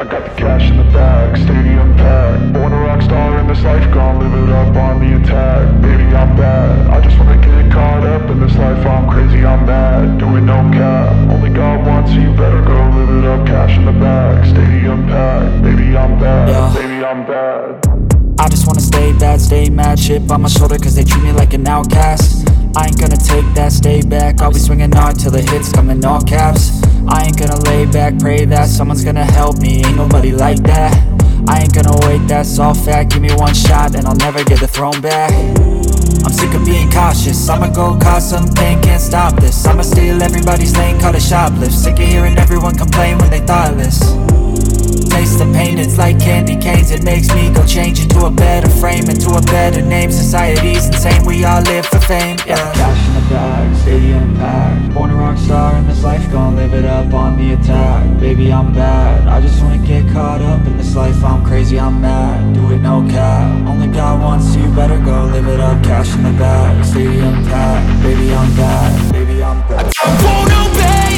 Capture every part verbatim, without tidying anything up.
I got the cash in the bag, stadium packed. Born a rock star in this life, gon' live it up on the attack. Baby, I'm bad, I just wanna get caught up in this life. I'm crazy, I'm mad, doing no cap. Only God wants, so you better go live it up. Cash in the bag, stadium packed. Baby, I'm bad, yeah. Baby, I'm bad. I just wanna stay bad, stay mad. Chip on my shoulder cause they treat me like an outcast. I ain't gonna take that, stay back. I'll be swinging hard till the hits come in all caps. I ain't gonna lay back, pray that someone's gonna help me. Ain't nobody like that. I ain't gonna wait, that's all fact. Give me one shot and I'll never get the throne back. I'm sick of being cautious, I'ma go cause something, can't stop this. I'ma steal everybody's lane, call it shoplift. Sick of hearing everyone complain when they thoughtless. Taste the pain, it's like candy canes. It makes me go change into a better frame, into a better name. Society's insane, we all live for fame, yeah. Cash in the bag, stadium packed. Born a rock star in this life, gon' live it up on the attack. Baby, I'm bad, I just wanna get caught up in this life. I'm crazy, I'm mad, do it no cap. Only God wants, so you better go live it up. Cash in the bag, stadium packed. Baby, I'm bad, baby, I'm bad. I don't wanna obey.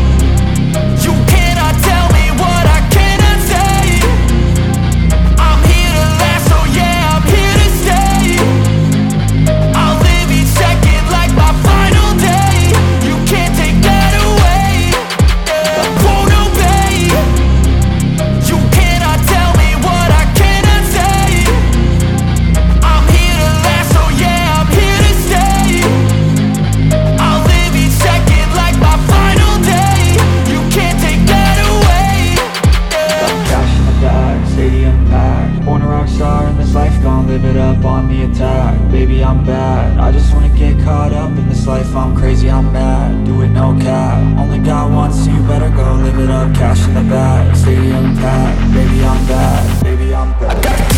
You cannot tell me what I cannot say. I'm here to last, so yeah, I'm here to stay. I'll live each second like my final day. You can't take that away. I won't obey. You cannot tell me what I cannot say. I'm here to last, so yeah, I'm here to stay. I'll live each second like my final day. You can't take that away. Cash in the bag, stadium packed. Born a rock star in this life, gon' live it up on the attack. Baby, I'm bad, I just wanna get caught up in this life. I'm crazy, I'm mad, do it no cap. Only God wants, so you better go live it up. Cash in the bag, stadium packed. Baby, I'm bad, baby, I'm bad.